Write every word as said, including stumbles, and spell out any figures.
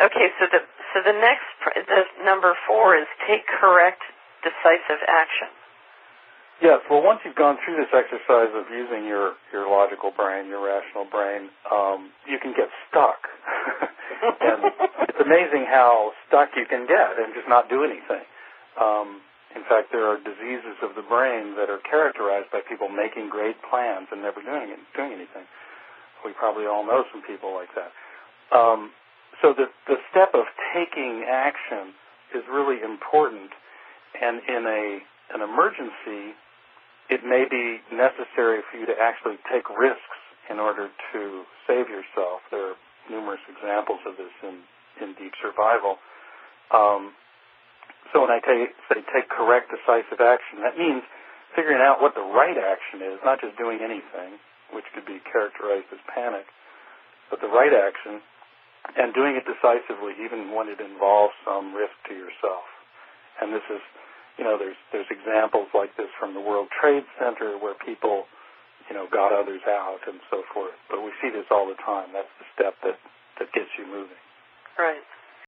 Okay, so the so the next pr- the number four is take correct, decisive action. Yes. Well, once you've gone through this exercise of using your, your logical brain, your rational brain, um, you can get stuck. And it's amazing how stuck you can get and just not do anything. Um, in fact, there are diseases of the brain that are characterized by people making great plans and never doing it, doing anything. We probably all know some people like that. Um, so the, the step of taking action is really important. And in a an emergency, it may be necessary for you to actually take risks in order to save yourself. There are numerous examples of this in, in deep survival. Um, so when I take, say take correct, decisive action, that means figuring out what the right action is, not just doing anything, which could be characterized as panic, but the right action, and doing it decisively even when it involves some risk to yourself. And this is You know, there's there's examples like this from the World Trade Center where people, you know, got others out and so forth. But we see this all the time. That's the step that, that gets you moving. Right.